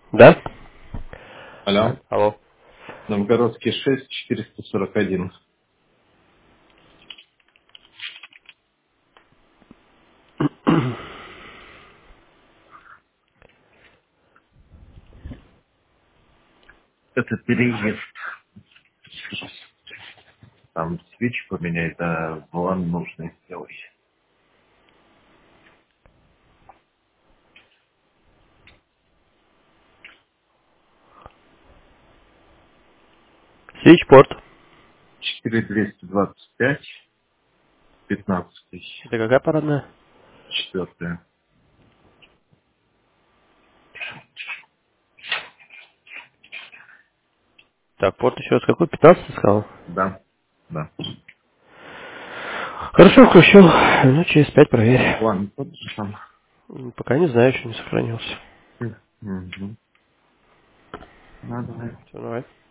Да? Алло. Алло. Новгородский 6, 441. Это переезд. Там свечи поменять, да, ван нужно сделать. Свитчпорт. 4225, 15 тысяч, Это какая парадная? 4. Так, порт еще раз какой? 15 сказал? Да, да. Хорошо, включил. Ну, через 5 проверь. Ван тот же там. Пока не знаю, еще не сохранился. Угу. Надо. Все, давай.